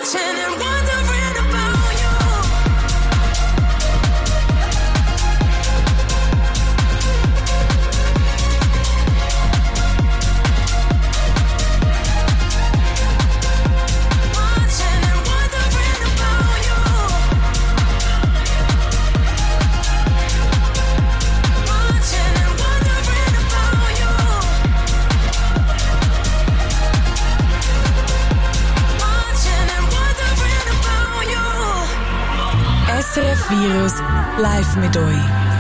Virus live mit euch.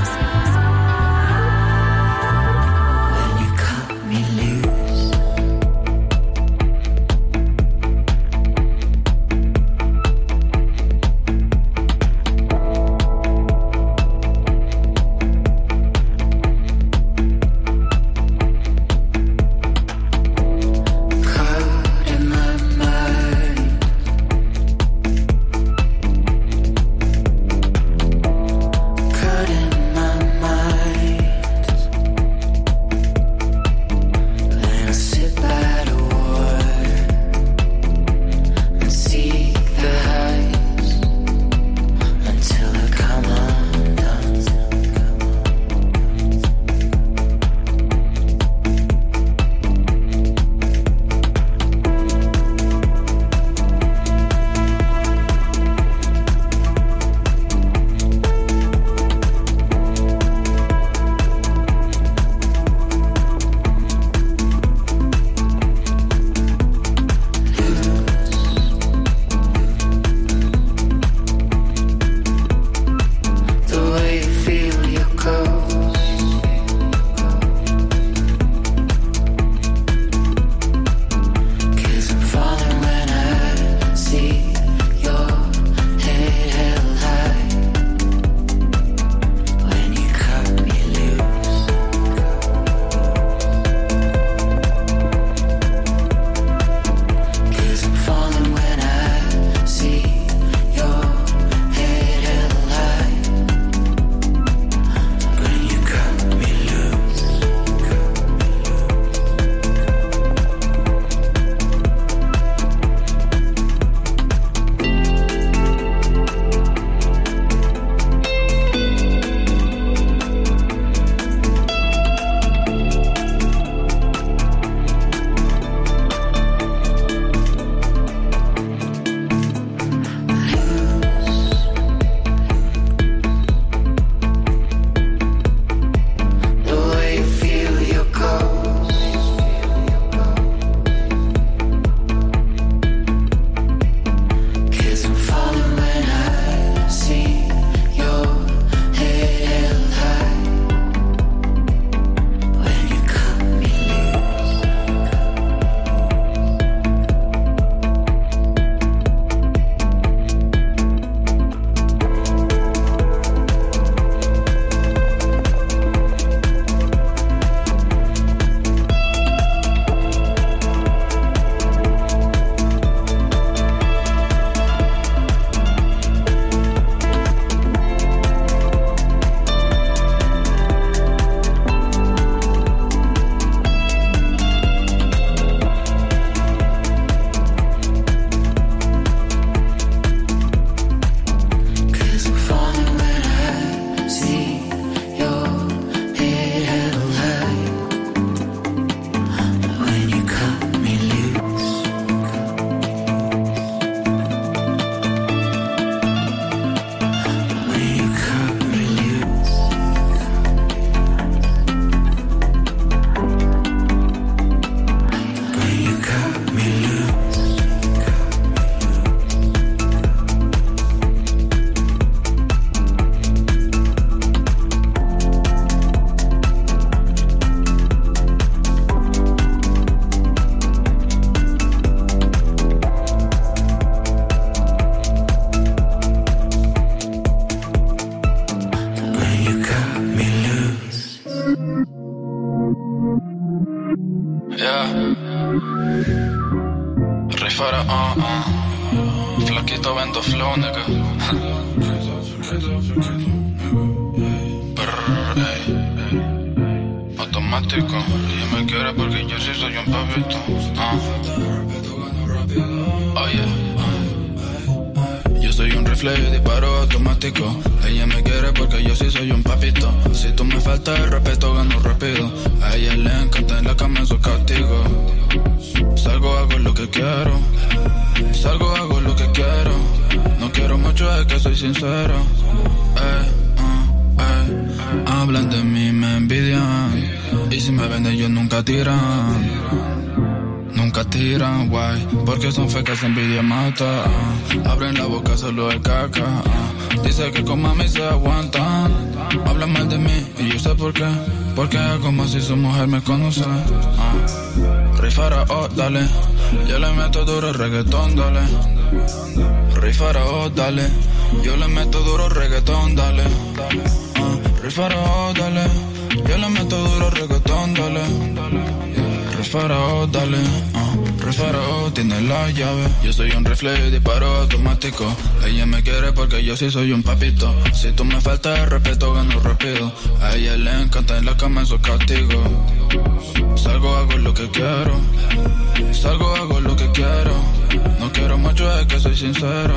Flaquito vendo flow, nigga. Automático. Ella me quiere porque yo sí soy un papito. Oye. rifle y disparo automático. Ella me quiere porque yo sí soy un papito. Si tú me faltas el respeto, gano rápido. A ella le encanta en la cama esos castigos. Salgo, hago lo que quiero. Salgo, hago lo que quiero. No quiero mucho, es que soy sincero. Hablan de mí, me envidian. Y si me ven ellos nunca tiran. Nunca tiran, guay, porque son fecas, envidia mata. Abren la boca solo el caca. Dice que con mami se aguantan. Hablan mal de mí y yo sé por qué. Porque es como si su mujer me conoce. Rifara, oh, dale. Yo le meto duro el reggaetón, dale. Rifara, oh, dale. Yo le meto duro el reggaetón, dale. Rifara, oh, dale. Yo le meto duro el reggaetón, dale. Rifara, oh, dale. Rifara, oh, tiene la llave. Yo soy un rifle y disparo automático. Ella me quiere porque yo sí soy un papito. Si tú me faltas el respeto, gano rápido. A ella le encanta en la cama esos castigos. Salgo, hago lo que quiero. Salgo, hago lo que quiero. No quiero mucho, es que soy sincero.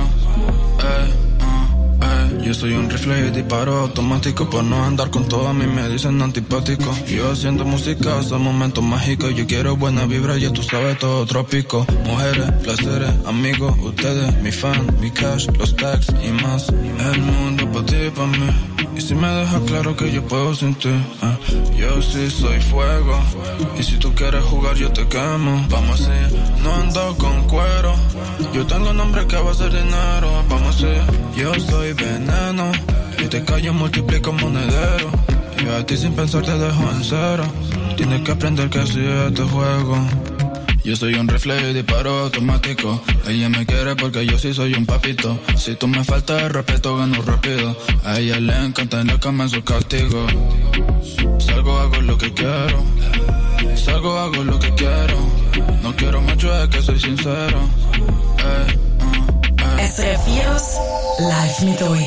Yo soy un rifle y disparo automático. Por no andar con todo, a mí me dicen antipático. Yo haciendo música, son momentos mágicos. Yo quiero buena vibra, ya tú sabes, todo trópico. Mujeres, placeres, amigos, ustedes, mi fan, mi cash, los tags y más. El mundo pa' ti y pa' mí. Y si me dejas claro que yo puedo sin ti. Yo sí soy fuego. Y si tú quieres jugar, yo te quemo. Vamos así, no ando con cuero. Yo tengo nombre que va a ser dinero. Vamos así, yo soy veneno. Y te callo, multiplico monedero. Y a ti sin pensar te dejo en cero. Tienes que aprender que así es este juego. Yo soy un rifle y disparo automático. Ella me quiere porque yo sí soy un papito. Si tú me faltas el respeto, gano rápido. A ella le encanta en la cama esos castigos. Salgo, hago lo que quiero. Salgo, hago lo que quiero. No quiero mucho, es que soy sincero. SRF Heroes, live mit euch.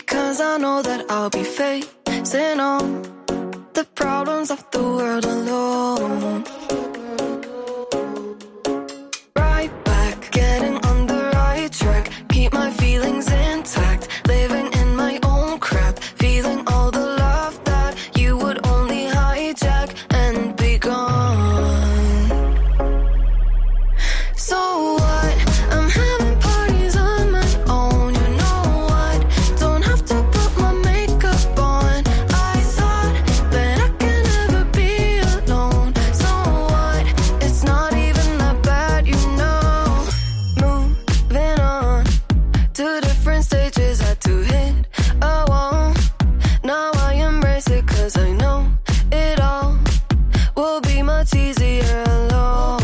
because I know that I'll be facing all the problems of the world alone. Right back, getting on the right track, keep my feelings intact, living in my own crap, feeling all the love that you would only hijack and be gone. So what? I'm having parties on my own, you know what? Don't have to put my makeup on. I thought that I can never be alone. So what? It's not even that bad, you know. Moving on to different stages, had to hit a wall. Now I embrace it 'cause I know it all will be much easier alone.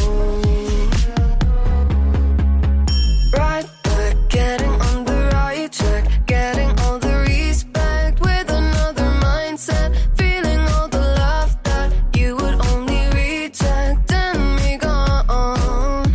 Right back, getting on the right track, getting all the respect with another mindset, feeling all the love that you would only reject and be gone.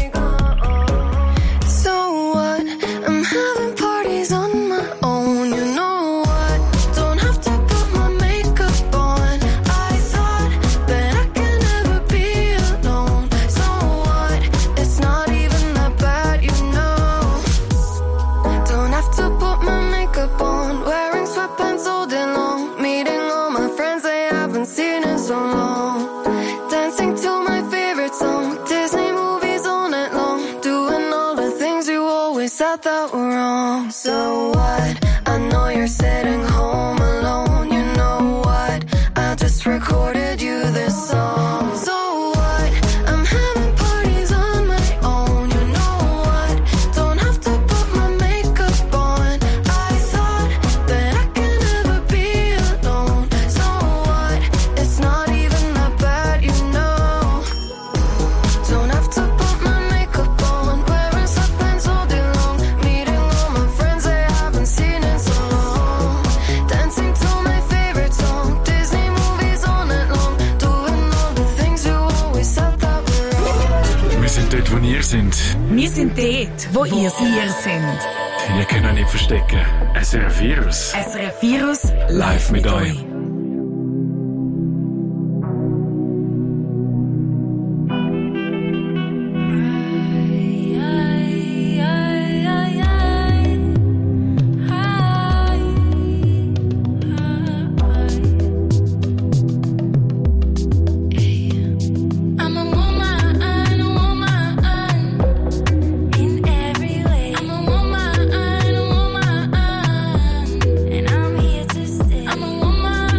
So what? I'm having parties on my own, you know what? Don't have to put my makeup on. I thought that I can never be alone. So what? It's not even that bad, you know. Don't have to put my makeup on. Wearing sweatpants all day long. Meeting all my friends I haven't seen in so long. Dancing to my favorite song. Disney movies all night long. Doing all the things you always said that were wrong. So what? I know you're sitting home alone. You know what? I just recorded you this song. So what? I'm having parties on my own. You know what? Don't have to put my makeup on. I thought that I can never be alone. So what? It's not even that bad, you know. Don't have to put my makeup on. Wearing sweatpants all day long. Meeting all my friends I haven't seen in so long. Dancing to my favorite song. Disney movies all night long. Doing all the things you always said that were wrong. Wir sind dort, wo ihr sind. Wir sind dort, wo ihr sind. Ihr könnt euch nicht verstecken. SRF Virus. SRF Virus Live mit euch. I'm a woman in every way. I'm a woman, and I'm here to stay. I'm a woman.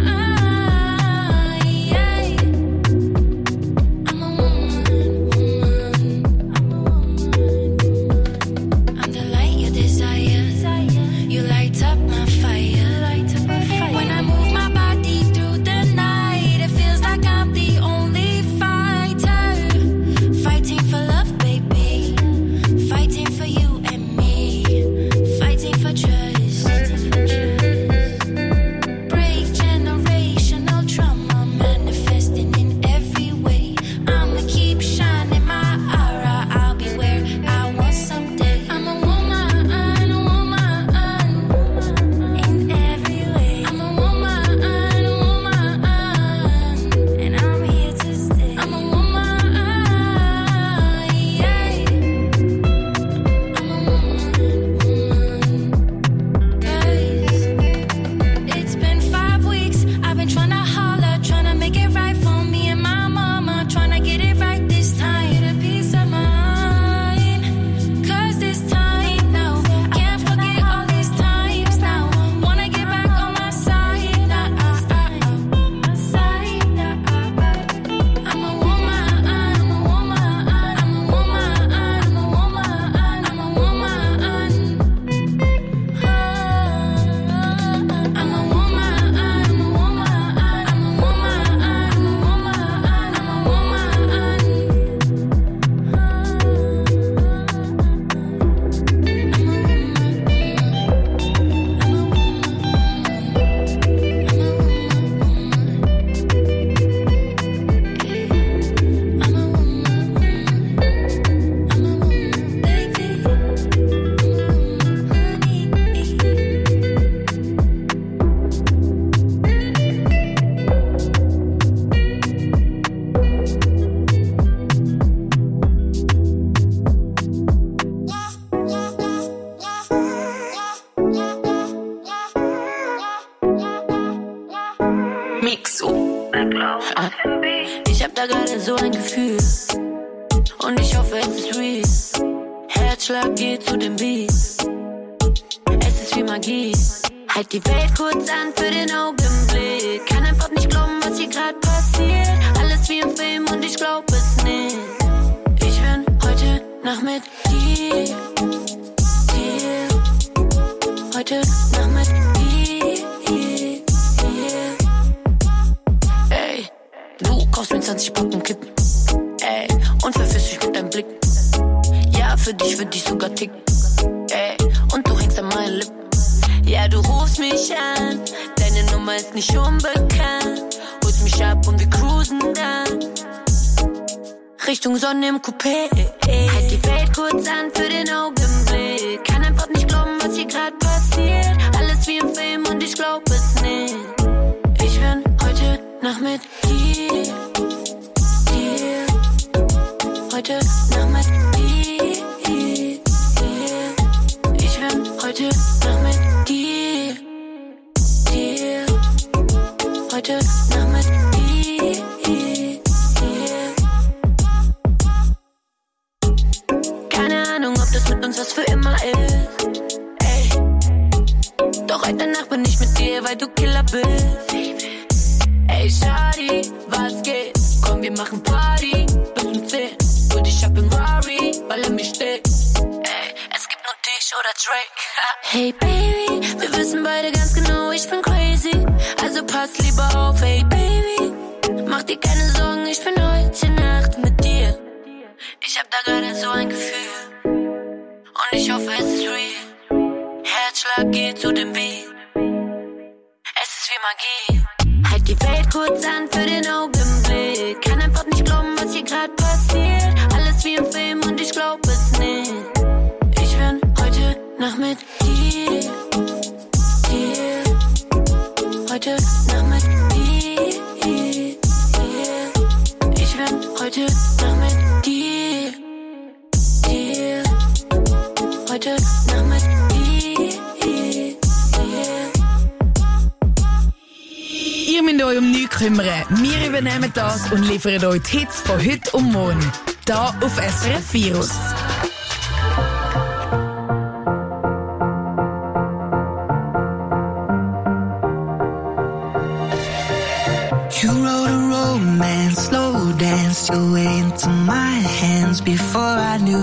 Mix. Ich hab da gerade so ein Gefühl und ich hoffe, es ist real. Herzschlag geht zu dem Beat. Es ist wie Magie. Halt die Welt kurz an für den Augenblick. Kann einfach nicht glauben, was hier grad passiert. Alles wie im Film und ich glaub es nicht. Ich bin heute Nacht mit dir. Heute Nacht mit dir. Ey, du kaufst mir 20 Packen Kippen. Ey, und verführst mich mit deinem Blick. Ja, für dich sogar ticken. Ey, und du hängst an meinen Lippen. Ja, du rufst mich an, deine Nummer ist nicht unbekannt. Holst mich ab und wir cruisen dann Richtung Sonne im Coupé. Halt die Welt kurz an für den Augenblick. Kann einfach nicht glauben, was hier grad passiert. Alles wie im Film und ich glaub es nicht. Ich bin heute Nacht mit dir. Heute Nacht mit dir. Ich bin heute Nacht mit dir. Heute Nacht mit dir. Keine Ahnung, ob das mit uns was für immer ist. Ey. Doch heute Nacht bin ich mit dir, weil du Killer bist. Ey, Shawty, was geht? Komm, wir machen Party bis um 10. Und ich hab im Rari, weil er mich steht. Ey, es gibt nur dich oder Drake. Hey Baby, wir wissen beide ganz genau, ich bin crazy. Also pass lieber auf, hey Baby. Mach dir keine Sorgen, ich bin heute Nacht mit dir. Ich hab da gerade so ein Gefühl und ich hoffe, es ist real. Herzschlag geht zu dem Beat. Es ist wie Magie. Halt die Welt kurz an für den Augenblick. Kann einfach nicht glauben, was hier grad passiert. Alles wie im Film und ich glaub es nicht. Ich bin heute Nacht mit dir. Heute Nacht mit dir. Ich bin heute Nacht mit dir. Heute Nacht mit dir. Ihr müsst euch um nichts kümmern. Wir übernehmen das und liefern euch die Hits von heute und morgen. Da auf SRF Virus. You wrote a romance, slow danced your way into my hands before I knew.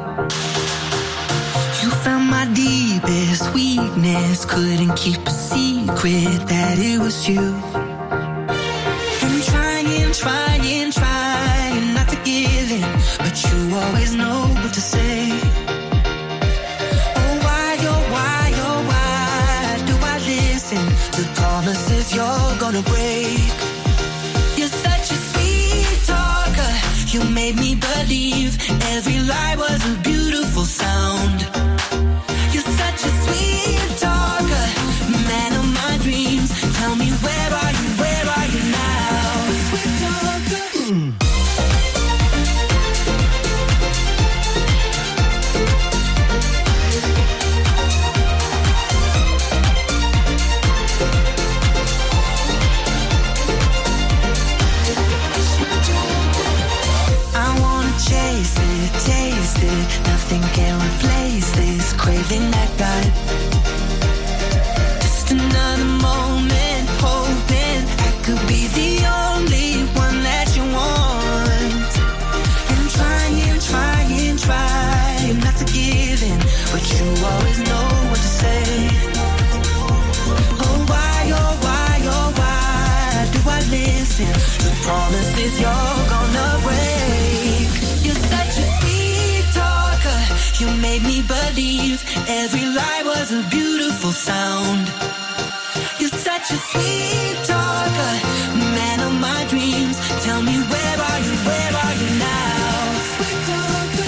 You found my deepest weakness, couldn't keep a secret that it was you. And I'm trying not to give in, but you always know what to say. Oh why do I listen to promises you're gonna break? You're such a sweet talker, you made me believe every lie was a beautiful sound. You're such a sweet talker, man of my dreams. Tell me where are you now? Sweet talker. Taste it, nothing can replace this craving I got. Just another moment, hoping I could be the only one that you want. And I'm trying not to give in, but you always know what to say. Oh why do I listen? The promises you're gonna break. You're such a sweet talker, you made me believe every lie was a beautiful sound. You're such a sweet talker, man of my dreams. Tell me where are you now? Sweet talker.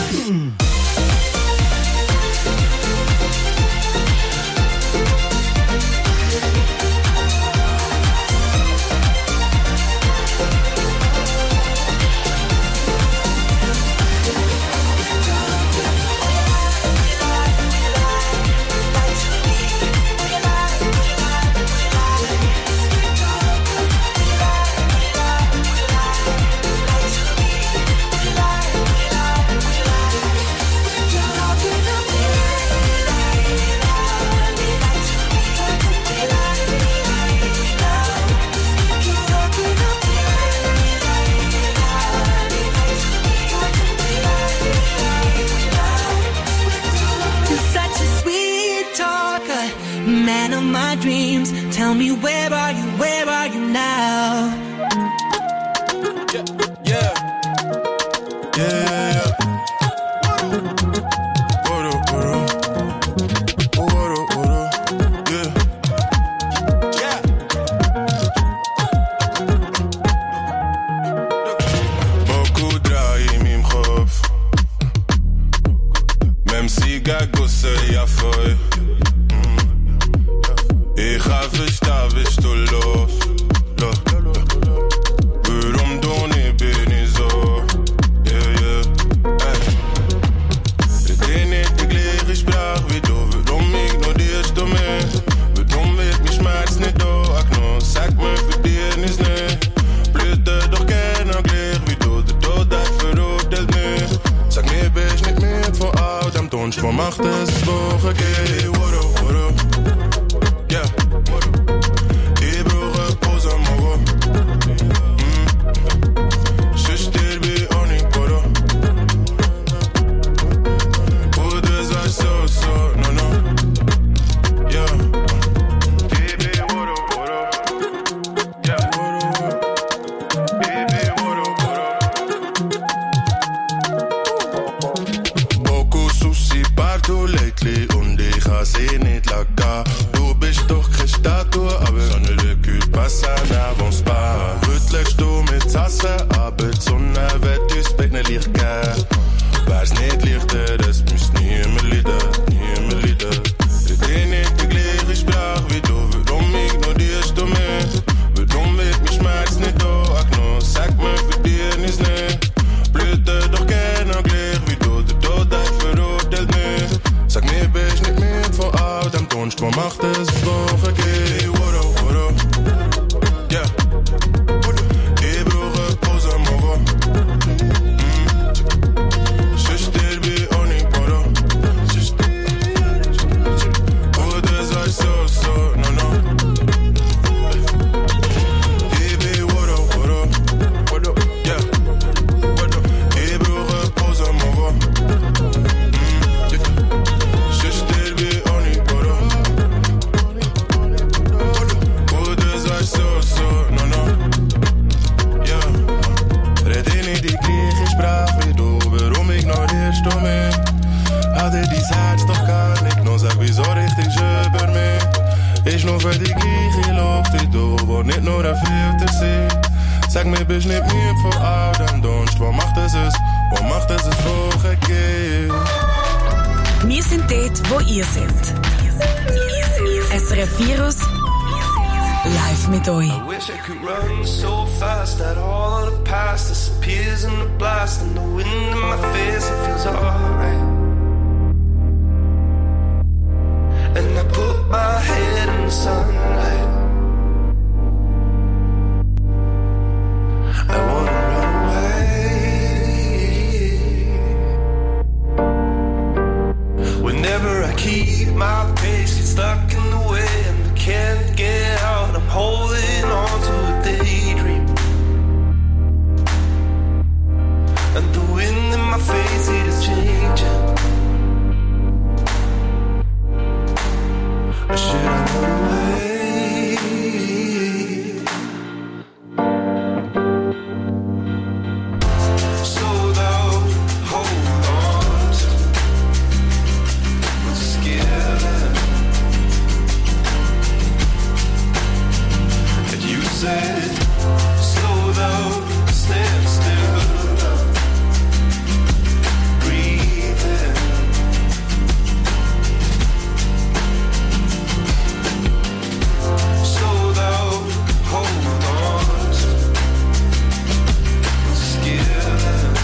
man of my dreams. Tell me, where are you now? Yeah. Ich hab dich, da bist du los. Warum du nicht bin ich so? Yeah. Red nicht die gleiche Sprache wie du. Warum ignorierst du mich? Warum wird mein Schmerz nicht da? Sag mir, für dich ist nicht. Blühte doch gerne gleich wie du. Der Tod hat verurteilt mich. Sag mir, bist nicht mehr von all dem Tonst. Wo macht es Woche geht? Woro. Yeah. Ich brauche Pause am Morgen. Schüchter wie auch nicht, Bro. Oh, das war so, no. Yeah. Baby, woro. Yeah. Baby, woro. Beaucoup Sushi partout lately und ich has nicht laga. Du bist doch keine Statue, aber Sonne de cul passe, n'avance pas. Heute legst du mit Tasse, aber die Sonne wird uns beide Licht geben. Wär's nicht leichter, das müsst nie mehr leiden. Red nicht die gleiche Sprache wie du, warum ignorierst du mich? Warum wird mein Schmerz nicht da? Sag mir, für dich ist nicht. Blühte doch gerne gleich wie du, der Tod hat verurteilt mich. Sag mir, bist nicht mehr von all dem Tonst, wo macht es Woche geht? Woro. Yeah. Ich brauche Pause am Morgen. Schüchter wie auch nicht, Bro. Oh, das war so, no. Ich bin Woro. Yeah. Ich brauche Pause am Morgen. Schüchter wie auch nicht, Bro. Oh, das war so, no. Yeah. Rede nicht die gleiche Sprache wie du, warum ignorierst du mich? Hatte dies Herz doch gar nicht, nur sag wieso richtig über mich. Ist nur für die gleiche Luft wie du, wo nicht nur ein Filter sieht. Sag mir, bist nicht müde von all dem Dunst, wo macht es Woche geht? Wir sind dort, wo ihr seid. SRF Virus live mit euch. I wish I could run so fast that all of the past disappears in the blast and the wind in my face, it feels alright. And I put my head in the sunlight. I wanna run away. Whenever I keep my pace, get stuck in the way and I can't get out. I'm holding on to a daydream. And the wind in my face, it is changing. Or should I run away? So though, hold on to what's given. And you said, slow though, stand still. Breathing. So though, hold on to what's given.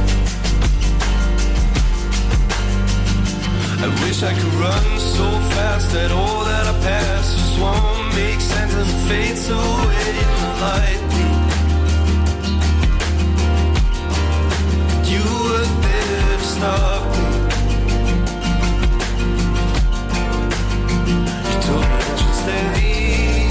I wish I could run so fast that all that I pass just won't make sense and fades away in the light. You were there to stop me. You told me I should stay.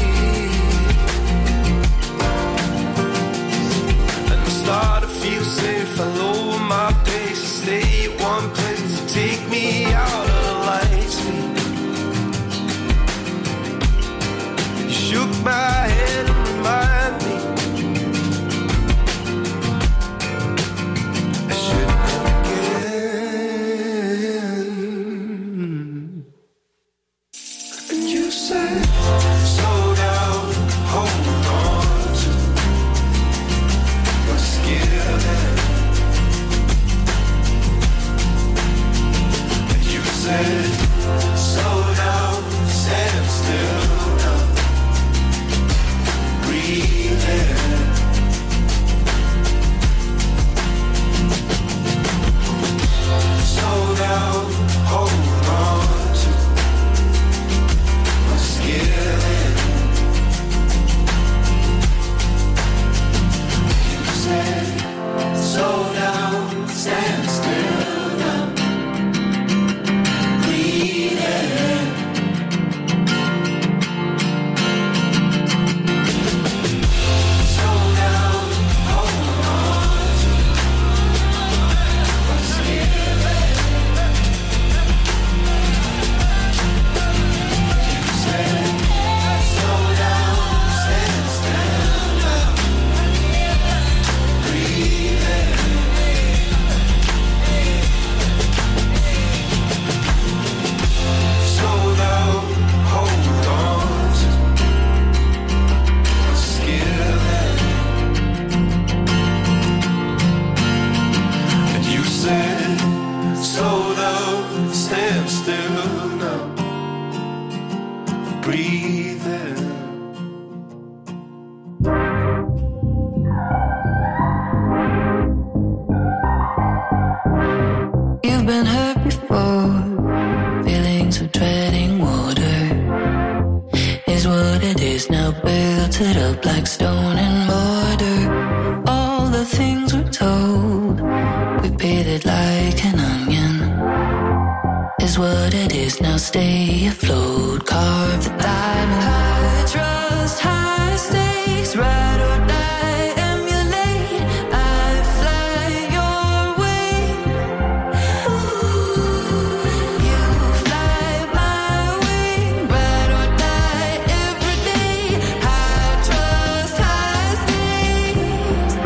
And I start to feel safe. I lower my pace, stay at one place to take me out of the light speed. my head and remind me I should come again. And you said, slow down, hold on to my skin. And you said, slow down, stand still now, breathe in. Slow down, hold on to my skin. You said, slow down, stand still now, breathe in. Slow down, hold on to my skin. You said, slow down, stand still now, breathe in. Slow down, hold on to my skin. And you said, slow down, stand still now, breathe in. You've been hurt before, feelings of treading water is what it is now, built it up like stone and mortar. All the things we're told, we peel it like an onion, is what it is now, stay afloat, carve the diamond. High trust, high stakes, ride or die, emulate, I fly your way. You fly my way, ride or die every day. High trust, high stakes.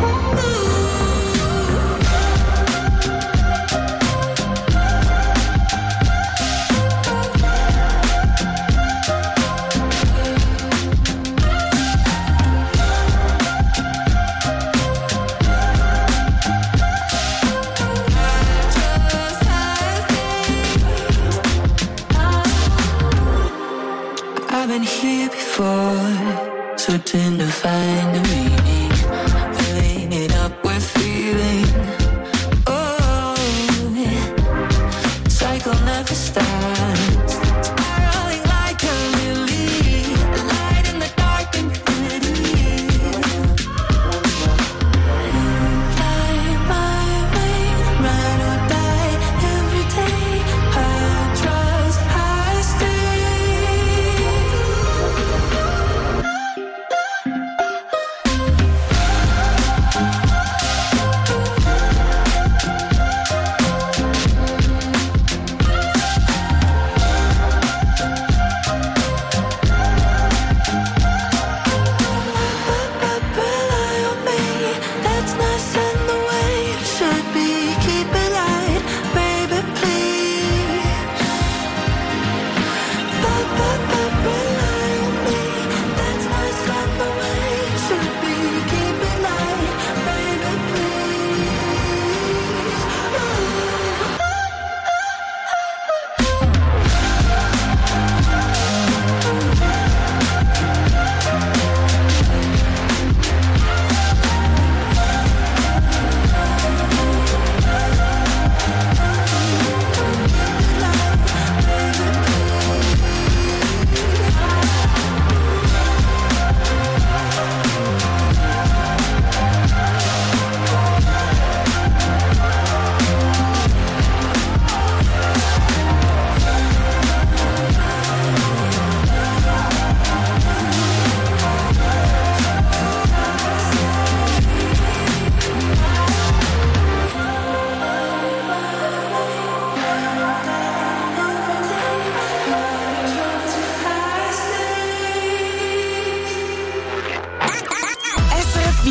I've been here before, certain to find a meaning, filling it up with feeling. Oh, cycle never stops, spiraling like a lily, the light in the dark infinity. Fly my way, ride or die every day. I trust, I stay.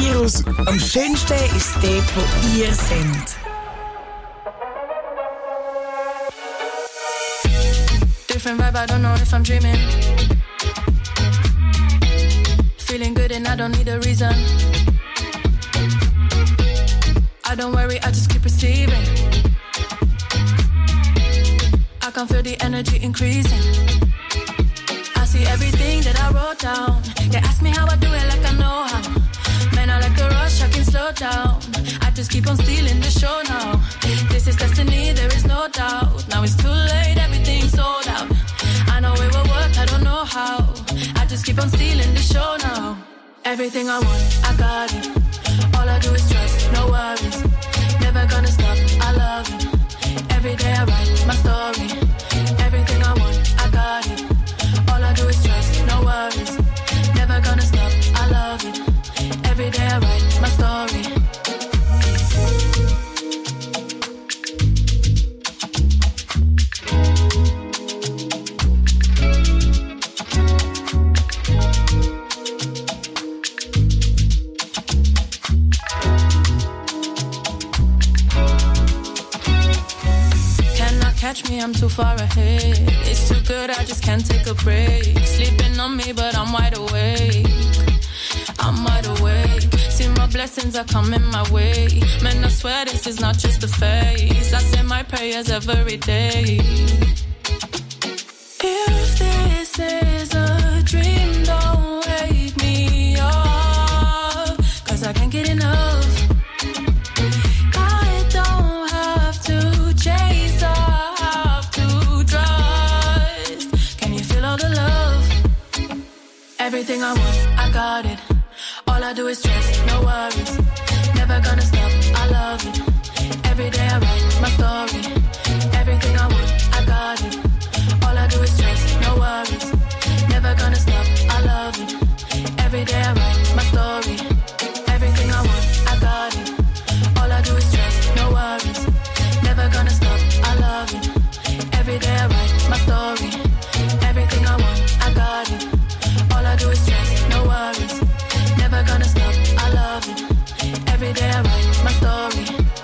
Virus. Am schönsten ist es dort, wo ihr seid. Different vibe, I don't know if I'm dreaming. Feeling good and I don't need a reason. I don't worry, I just keep receiving. I can feel the energy increasing. I see everything that I wrote down. They ask me how I do it like I know how. Man, I like the rush, I can slow down. I just keep on stealing the show now. This is destiny, there is no doubt. Now it's too late, everything's sold out. I know it will work, I don't know how. I just keep on stealing the show now. Everything I want, I got it. All I do is trust, no worries. Never gonna stop, I love it. Every day I write my story. Everything I want, I got it. All I do is trust, no worries. Never gonna stop, I love it. Every day I write my story. Catch me, I'm too far ahead. It's too good, I just can't take a break. Sleeping on me, but I'm wide awake. I'm wide awake. See, my blessings are coming my way. Man, I swear this is not just a phase. I say my prayers every day. If this is a dream, don't wake me up, 'cause I can't get enough. I don't have to chase up. Everything I want, I got it. All I do is trust, no worries. Never gonna stop, I love it. Every day I write my story. Everything I want, I got it. All I do is trust, no worries. Never gonna stop, I love it. Every day I write my story. Everything I want, I got it. All I do is trust, no worries. Never gonna stop, I love it. Every day I write my story. Everything I want, I got it. All I do is trust, no worries. Never gonna stop, I love it. Every day I write my story.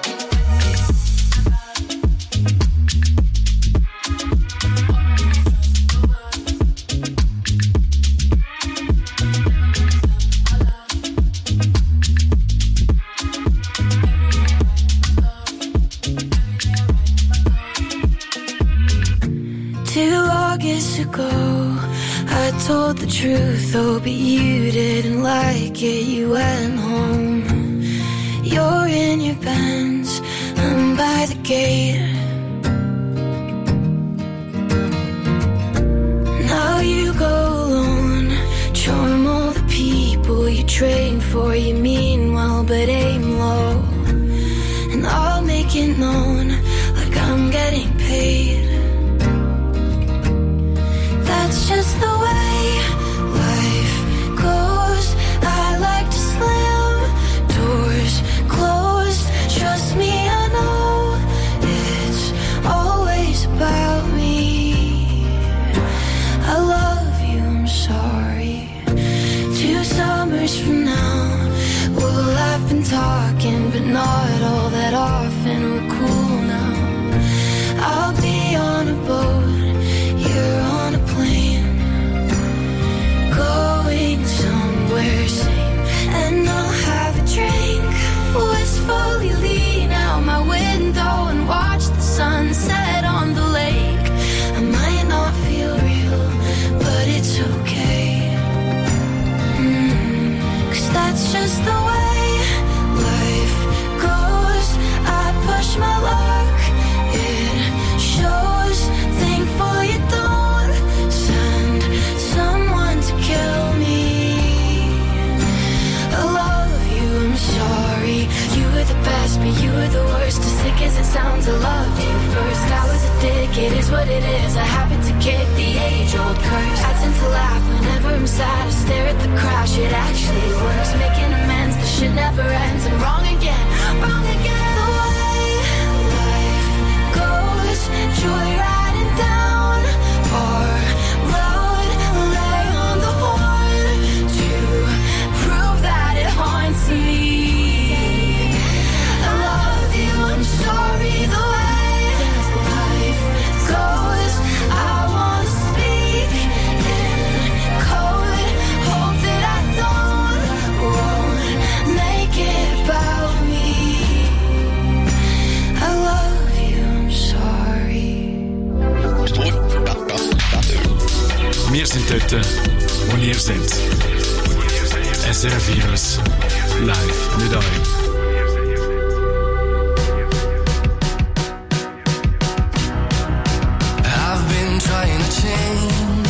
I told the truth, oh, but you didn't like it. You went home. You're in your Benz, I'm by the gate. Now you go alone, charm all the people you train for. You mean well, but aim low. And I'll make it known, like I'm getting paid. That's just the way life goes. I like to slam doors closed. Trust me, I know it's always about me. I love you, I'm sorry. 2 summers from now, we'll have been talking, but not all that often. We're cool now. I'll be on a boat, you're on a plane, going somewhere sane. And I'll have a drink, wistfully lean out my window and watch the sunset on the lake. I might not feel real, but it's okay. 'Cause that's just the way life goes. I push my luck, it shows. Thankful you don't send someone to kill me. I love you, I'm sorry. You were the best, but you were the worst. As sick as it sounds, I loved you first. I was a dick, it is what it is. I happen to kick the age-old curse. I tend to laugh whenever I'm sad. I stare at the crash, it actually works. Making amends, the shit never ends. I'm wrong again, wrong again. The way life goes, joyriding down our road, lay on the horn to prove that it haunts me. Minuten, wo ihr seid. SRF Virus live mit euch. I've been trying to change,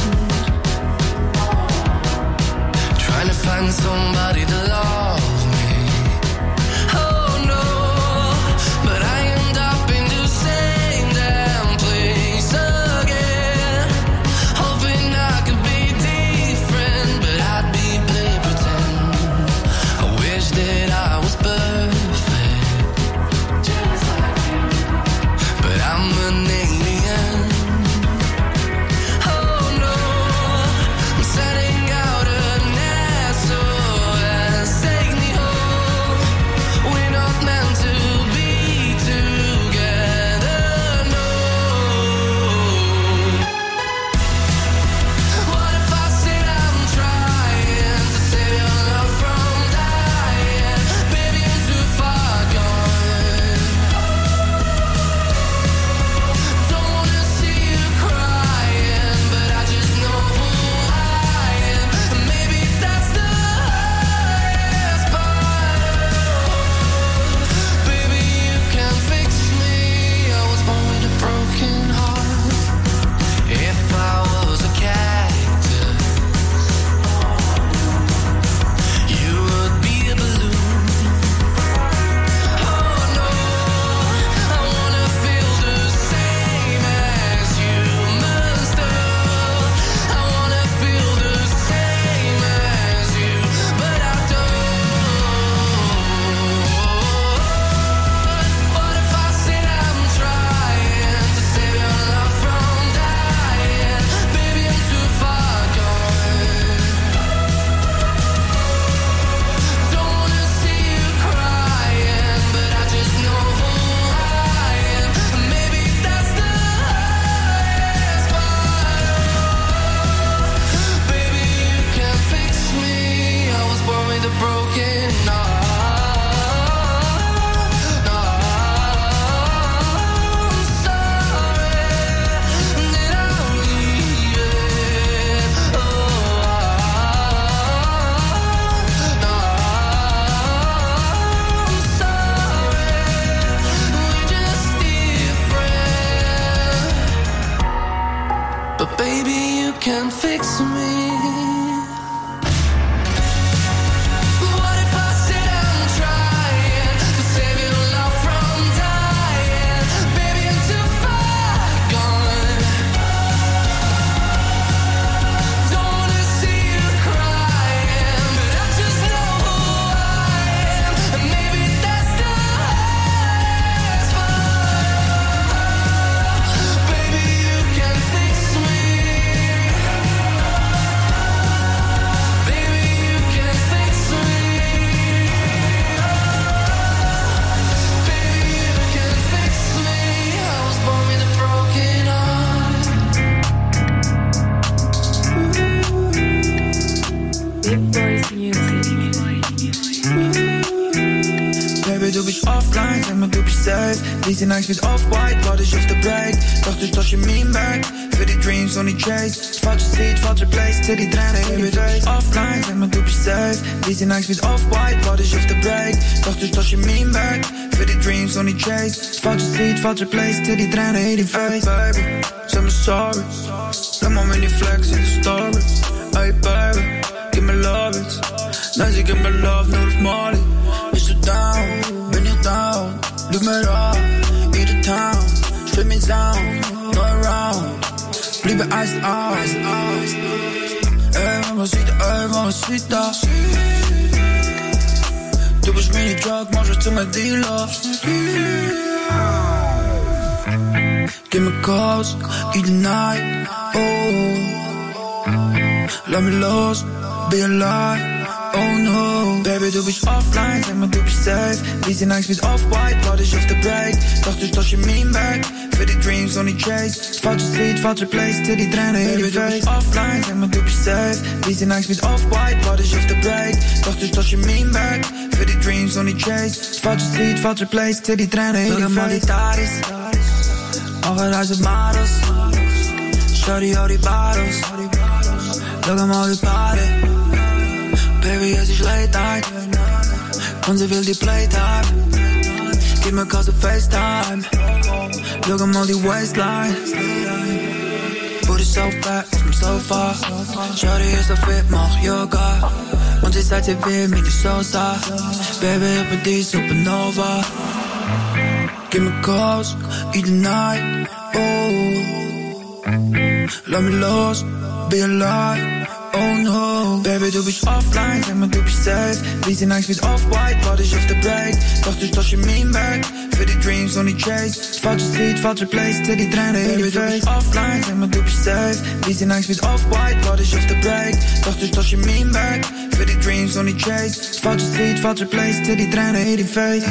trying to find somebody to love me. Oh no, but I end up in the same damn place again, hoping I could be different, but I'd be play pretend. I wish that I was perfect, just like you, but I'm an alien. Oh no, I'm setting out an SOS, take me home. We're not meant to be together, no. What if I said I'm trying to save your love from dying? Baby, I'm too far gone. Don't wanna see you crying, but I just know who I am. And maybe that's the highest part. Baby, you can fix me. I was born with a broken heart. If I was a cactus, you would be a balloon. Oh no, I wanna feel the same as you must have. I wanna feel the same as you, but I don't. What if I said I'm trying to save your love from dying? Baby, I'm too far gone. Don't wanna see you crying, but I just know who I am. And maybe that's the highest part. Baby, you can fix me. I was born with a broken heart. No, I'm sorry that I'm leaving. Oh, no, I'm sorry. We're just different. But baby, you can fix me. What if I said I'm trying to save your love from dying? Baby, I'm too far gone. Don't wanna see you crying, but I just know who I am. And maybe that's the highest part. Baby, you can fix me. Baby, you can fix me. Baby, you can fix me. I was born with a broken heart. Big Boys Music. Baby, du bist offline, sag mal, du bist safe. Diese Nights mit Off-White, warte ich auf der Break. Doch du stehst in meinem Bag, für die Dreams und die Chase. Falsche Seat, falsche Place, till die Tränen in die Face. Offline, sag mal, du bist safe. Diese Nights mit Off-White, warte ich auf der Break. Doch du stehst in meinem Bag, für die Dreams und die Chase. Falsche Seat, falsche Place, till die Tränen in die Face. Baby, sag mir sorry. Lass mal meine Flex in die Story. Hey baby, gib mir love it. Nein, sie gib mir love, nur auf Molly. Bist du down? Bin ich down? Look me up, in the town. Streaming sound, go around. Bliebe iced out. Ey, mamacita. Du bist mini drug, mach ich zu mein Dealer. Give me calls, in the night. Oh, lass mich los, be alive. Oh no, Baby, du bist offline, sag mal, du bist safe. Diese Nights mit Off-White, warte ich auf der Break. Doch du stehst in meinem Bag, für die Dreams und die Chase. Falsche Seat, falsche Place, till die Tränen in die Face. Baby, du bist offline, sag mal, du bist safe. Diese Nights mit Off-White, warte ich auf der Break. Doch du stehst in meinem Bag, für die Dreams und die Chase. Falsche Seat, falsche Place, till die Tränen in die Face. Overal zijn models. Shorty, all die bottles. Look at all die Party. Baby, es ist late night. Und sie will die Playtime. Gib mir Calls auf FaceTime. Look at all die Waistline. Booty so fat, from so far. Shorty ist so fit, mach Yoga. Und sie sagt, sie will mich nicht so sah. Baby, ich bin die Supernova. Give me calls, eat the night. Oh, lass mich los, be alive. Oh no, Baby, du bist offline, sag mal, du bist safe. Wie sie nice mit Off-White, warte ich auf der Break. Doch du stehst in meinem Weg, für die Dreams und die Chase. Falsche Seat, falsche Place, zähl die Tränen in die Face. Baby, du bist offline, sag mal, du bist safe. Wie sie nice mit Off-White, warte ich auf der Break. Doch du stehst in meinem Weg, für die Dreams und die Chase. Falsche Seat, falsche Place, zähl die Tränen in die Face.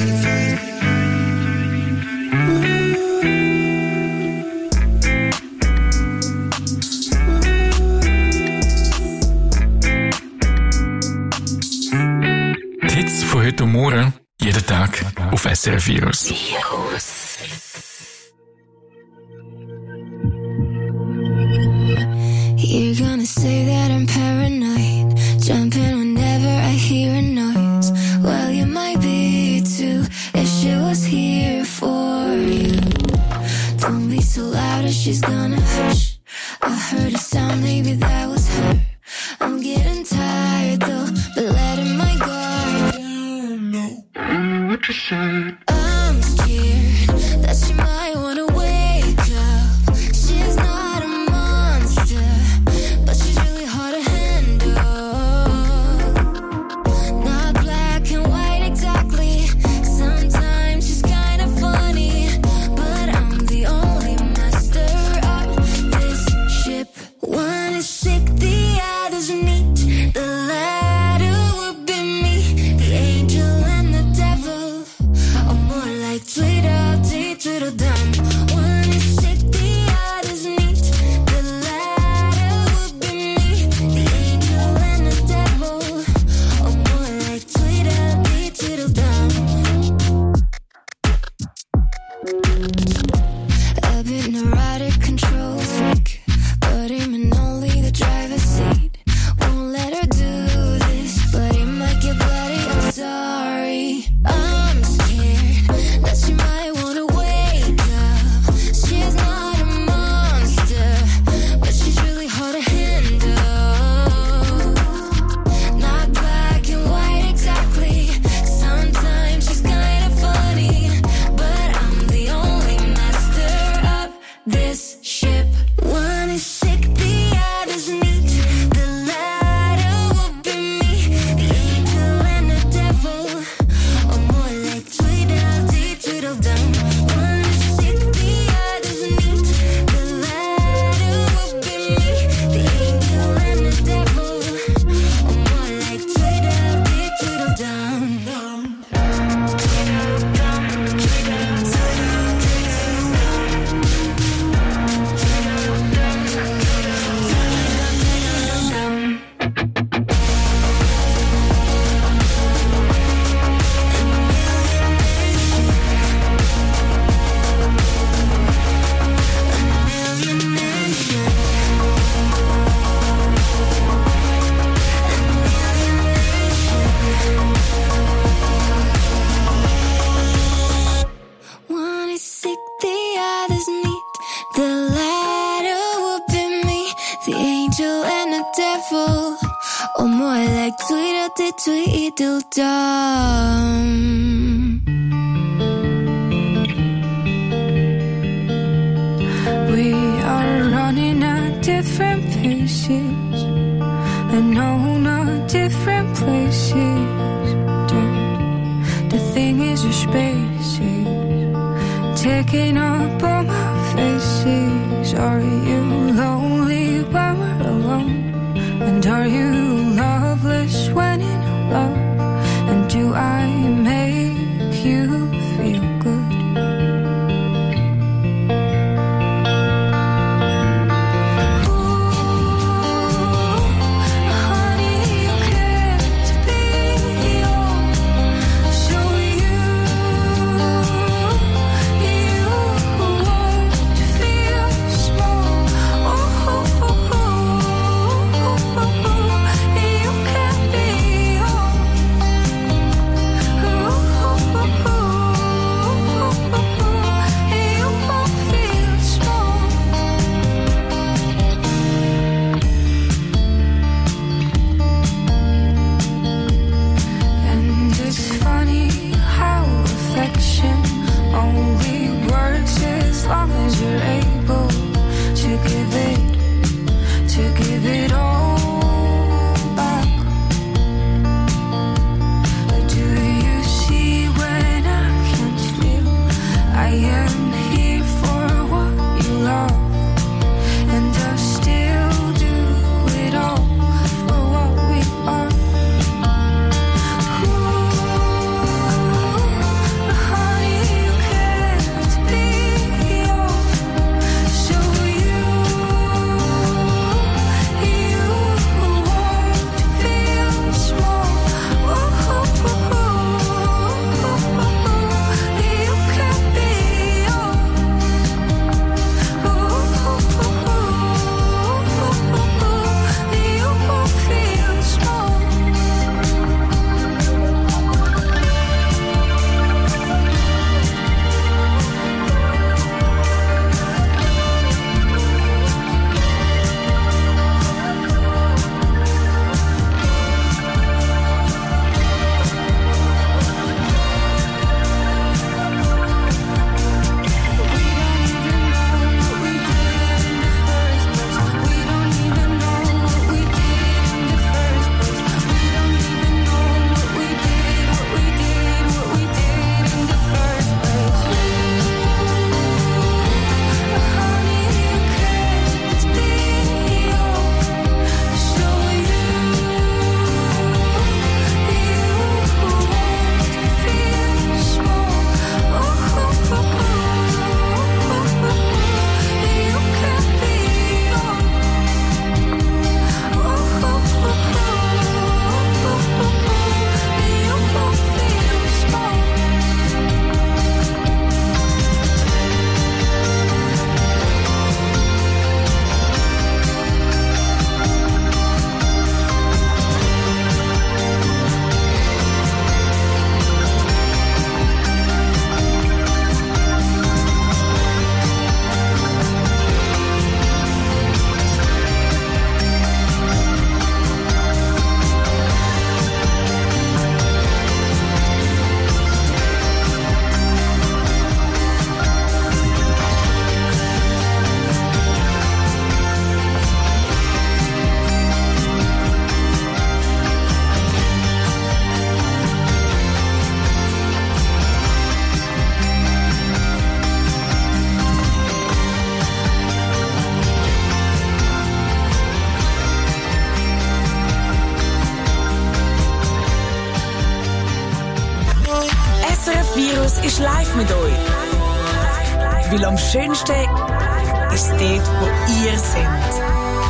Von heute und morgen, jeden Tag auf SRF Virus. You're gonna say that I'm paranoid, jumping whenever I hear a noise. Well, you might be too, if she was here for you. Don't be so loud or she's gonna hush. I heard a sound, maybe that was her. I'm getting tired though, but letting my guard down. No, I know what you said. I'm scared that she might wanna wake up. She's not a monster, but she's really hard to handle. Not black and white exactly. Sometimes she's kinda funny, but I'm the only master of this ship. One is sick, the other's neat. The latter would be me, the angel and the devil, or more like Tweedledee, Tweedledum. One is sick, the other's neat. The latter would be me, the angel and the devil, or more like Tweedledee, Tweedledum. A bit neurotic, control freak, but him in only the driver's seat. Won't let her do this, but it might get bloody, I'm sorry. I'm scared that she might wanna wake up. She's not a monster, but she's really hard to handle. Not black and white exactly. Sometimes she's kinda funny, but I'm the only master of this ship. One is sick, the other's neat. The latter would be me, the angel and the devil, or more like Tweedledee, Tweedledum. One is sick, the other's neat. The latter would be me, the angel and the devil, or more like Tweedledee, Tweedledum. One is sick, the other's neat. The latter would be me, the angel and the devil, or more like Tweedledee, Tweedledum. We are running at different paces and on a different places. The thing is your spaces taking up all my faces. Are you lonely when we're alone? And are you loveless when in love? And do I make you feel good? Oh, Virus ist live mit euch. Weil am schönsten ist dort, wo ihr seid.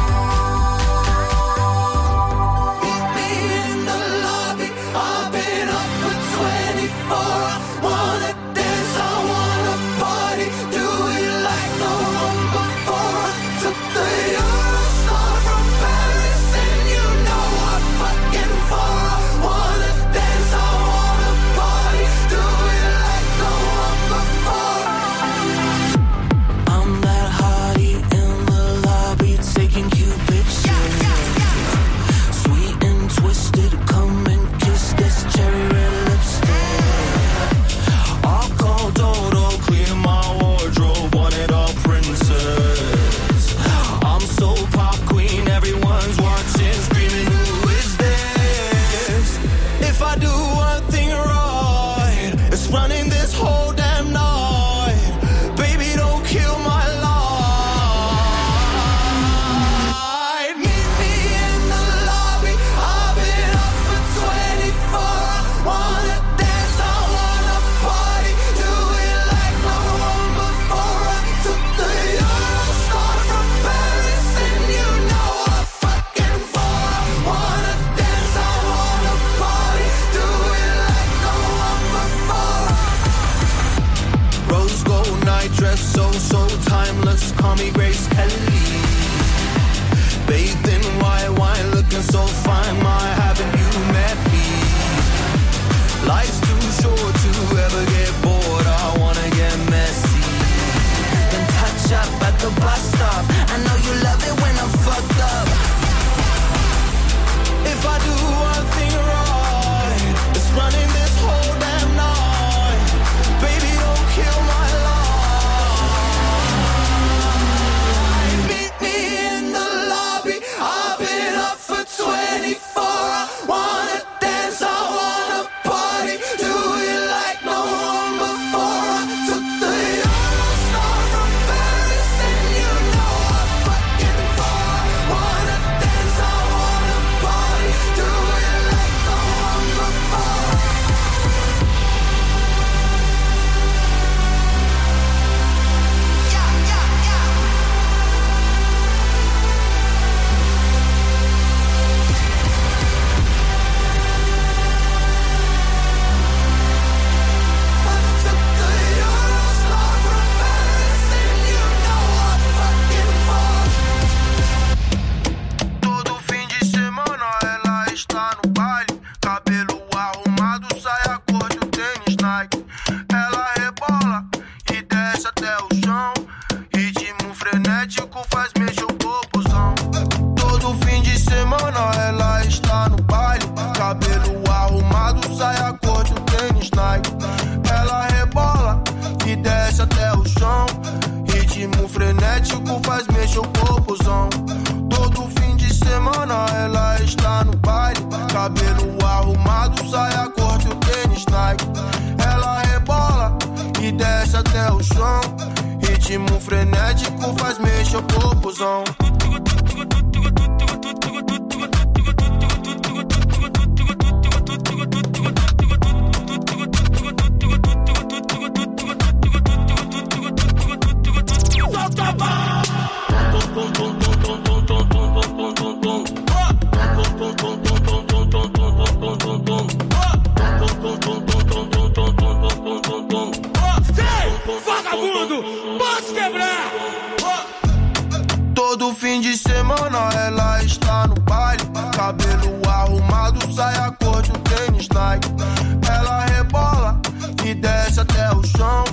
Todo fim de semana ela está no baile. Cabelo arrumado, saia cor de um tênis Nike. Ela rebola e desce até o chão.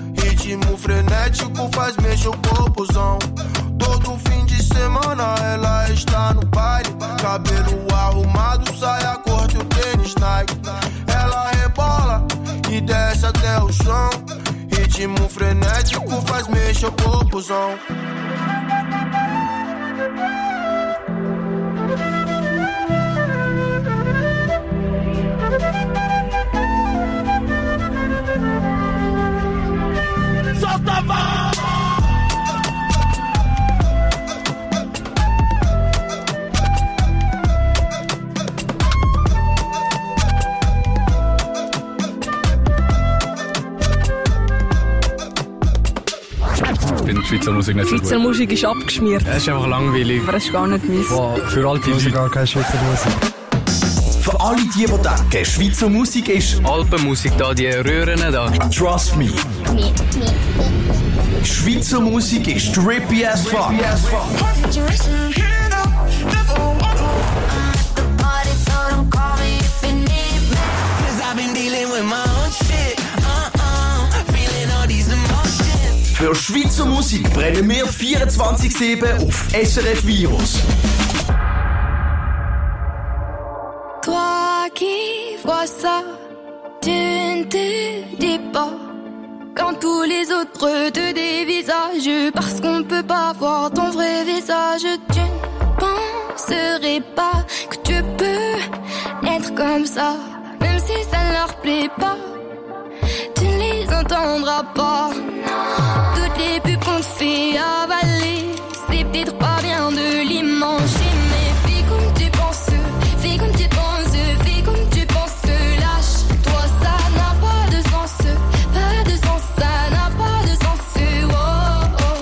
Ritmo frenético faz mexer o corpozão. Todo fim de semana ela está no baile. Cabelo arrumado, saia cor de um tênis Nike. Ela rebola e desce até o chão. Ritmo frenético faz mexer o corpozão. Solta a voz! Schweizer Musik nicht so gut. Schweizer Musik ist abgeschmiert. Es ist einfach langweilig. Aber es ist gar nicht meins. Wow, für alte Leute. gar keine Schweizer Musik. Für alle die denken, Schweizer Musik ist Alpenmusik da, die Röhren da. Trust me. Schweizer Musik ist trippy as fuck. Für Schweizer Musik brennen wir 24/7 auf SRF Virus. Toi qui vois ça, tu ne te dis pas quand tous les autres te dévisagent parce qu'on peut pas voir ton vrai visage. Tu ne penserais pas que tu peux être comme ça, même si ça ne leur plaît pas. Tu ne les entendras pas. Toutes les pubs qu'on te fait avaler, c'est peut-être pas bien de les manger, mais fais comme tu penses, fais comme tu penses, fais comme tu penses, lâche. Toi ça n'a pas de sens, pas de sens, ça n'a pas de sens. Oh, oh.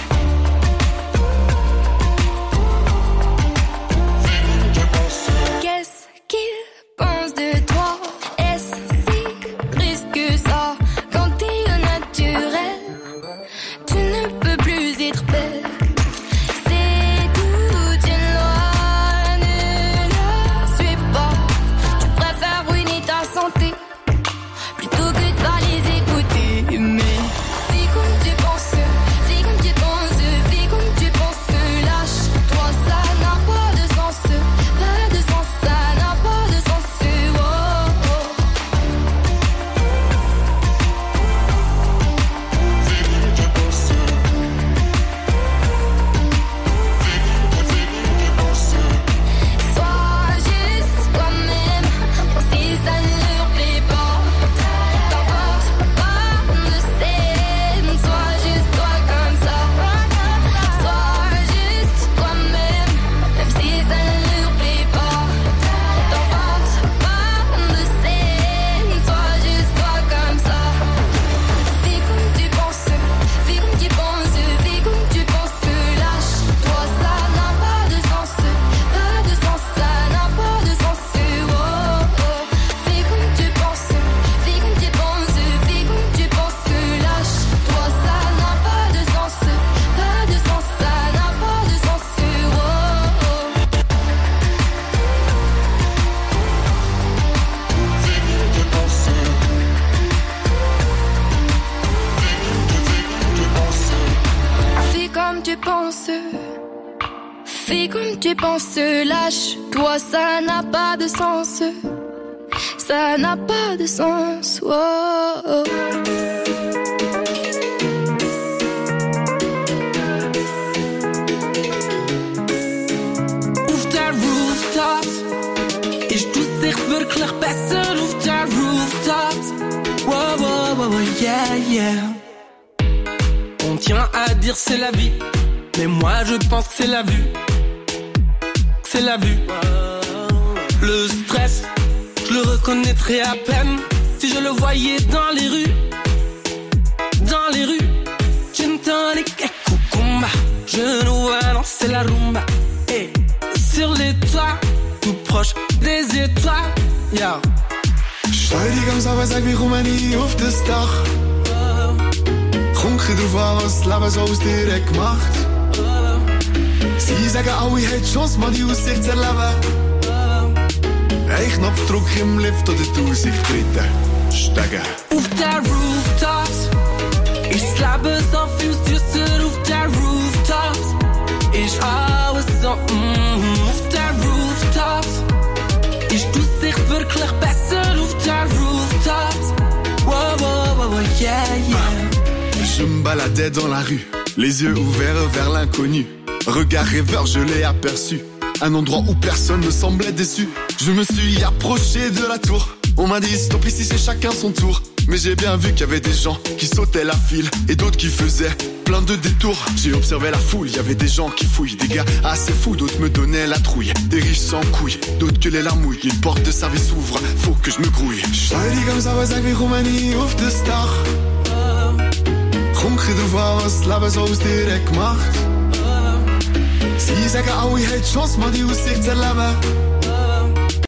Qu'est-ce qu'ils pensent de toi? Est-ce si triste que ça? Quand t'es au naturel, tu ne peux plus être belle. C'est toute une loi, ne la suis pas. Tu préfères ruiner ta santé plutôt que de pas les écouter. Mais fais comme tu penses, fais comme tu penses, fais comme tu penses, lâche. Toi ça n'a pas de sens, pas de sens, ça n'a pas de sens. Oh, oh. Sois juste toi-même, si ça ne leur plaît pas. T'emporte pas de scène, sois juste toi comme ça. Sois juste toi-même, même si ça ne leur plaît pas. T'emporte pas de scène, sois juste toi comme ça. Fais comme tu penses, fais comme tu penses, fais comme tu penses, lâche. Toi ça n'a pas de sens, pas de sens, ça n'a pas de sens. Oh, oh. Fais comme tu penses, fais comme tu penses, fais comme tu penses, lâche. Toi ça n'a pas de sens, pas de sens, ça n'a pas de sens. Oh, oh. Fais comme tu penses, fais comme tu penses, lâche. Toi ça n'a pas de sens, ça n'a pas de sens. Oh, oh. Auf der Rooftop ist du sich wirklich besser auf der Rooftop. Wow, wow, wow, wow, yeah, yeah. On tient à dire c'est la vie, mais moi je pense que c'est la vue. C'est la vue. Le stress, je le reconnaîtrais à peine si je le voyais dans les rues. Dans les rues, gin tonic et cucumba. Je nous vois danser la rumba. Hey. Sur les toits, tout proche des étoiles. Yeah. Steidig am Sabbat, sag wie Rumänien auf das Dach. Kommt drauf an, was das Leben so aus dir hat gemacht. Sie sagen alle, ich hätte die Chance, mal die Aussicht zu erleben. Ein Knopfdruck im Lift oder 1000 Tritten. Steigen. Auf der Rooftops ist das Leben so viel süßer. Auf der Rooftops ist alles so Auf der Rooftops ist die Aussicht wirklich besser. Auf der Rooftops wow, wow, wow, wow, yeah, yeah. Je me baladais dans la rue, les yeux ouverts vers l'inconnu. Regard rêveur, je l'ai aperçu. Un endroit où personne ne semblait déçu. Je me suis approché de la tour. On m'a dit stop, ici c'est chacun son tour. Mais j'ai bien vu qu'il y avait des gens qui sautaient la file et d'autres qui faisaient plein de détours. J'ai observé la foule, il y avait des gens qui fouillent. Des gars assez fous, d'autres me donnaient la trouille. Des riches sans couilles, d'autres que les larmes mouillent. Une porte de service s'ouvre, faut que je me grouille. Steidig am Sabbat, sag wie Rumänien auf das Dach. Kommt drauf an, was das Leben so aus dir hat gemacht. Sie sagen alle, ich hätte Chance, mal die Aussicht zu erleben.